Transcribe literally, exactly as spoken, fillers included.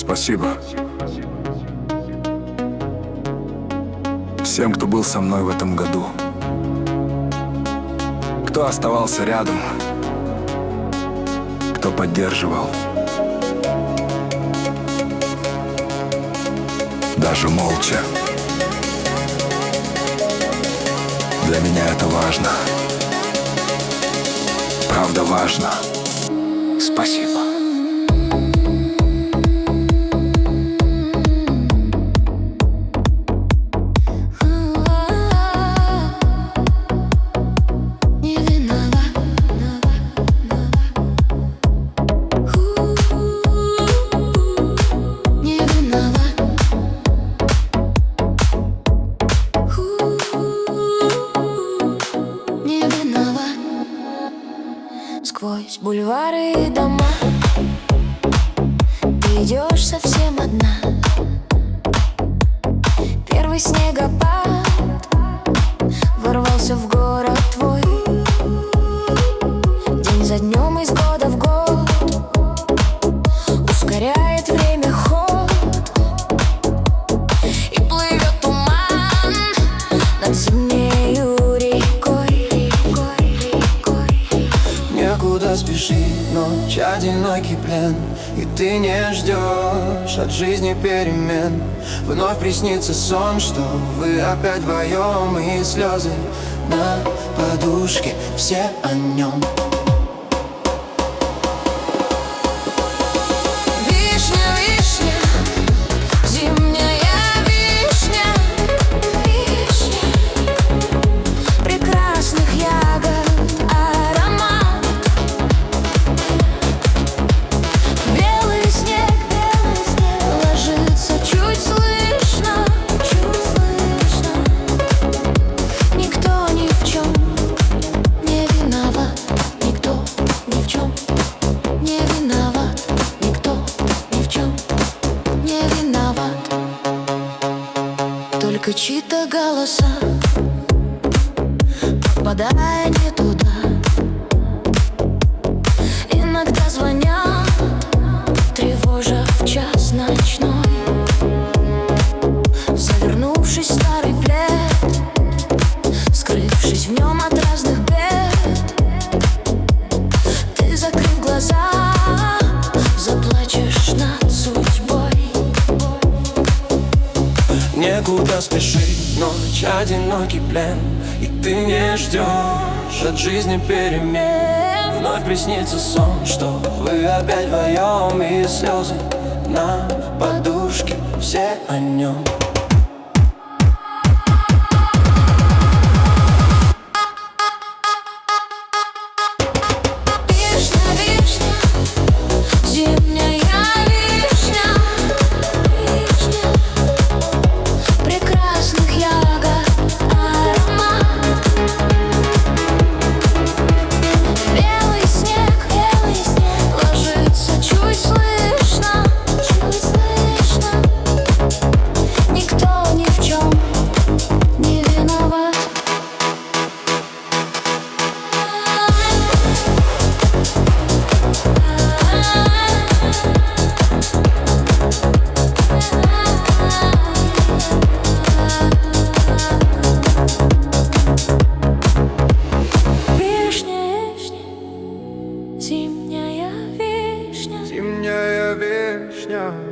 Спасибо всем, кто был со мной в этом году, кто оставался рядом, кто поддерживал, даже молча. Для меня это важно. Правда, важно. Спасибо. Сквозь бульвары и дома ты идешь совсем одна. Первый снегопад ворвался в город твой. День за днем, из года в год ускоряет время ход, и плывет туман над зимнею рекой. Некуда спеши, ночь, одинокий плен, и ты не ждешь от жизни перемен. Вновь приснится сон, что вы опять вдвоем, и слезы на подушке, все о нем. Вишня, вишня, зимняя вишня, вишня прекрасных ягод аромат. Белый снег, белый снег ложится чуть слышно, чуть слышно. Никто ни в чем не виноват, никто ни в чем не виноват, никто ни в чем не виноват. Только чьи-то голоса, попадая не туда, иногда звонят, тревожа в час ночной. Завернувшись в старый плед, скрывшись в нем от разных бед, ты, закрыв глаза, заплачешь над судьбой. Некуда спеши, ночь, одинокий плен, и ты не ждешь от жизни перемен. Вновь приснится сон, что вы опять вдвоем, и слезы на подушке, все о нем. Вишня, вишня, зимняя вишня, вишня прекрасных ягод аромат. Белый снег, белый снег ложится чуть слышно, чуть слышно. Никто ни в чем не виноват. Вишня, вишня, зимняя вишня. Зимняя вишня.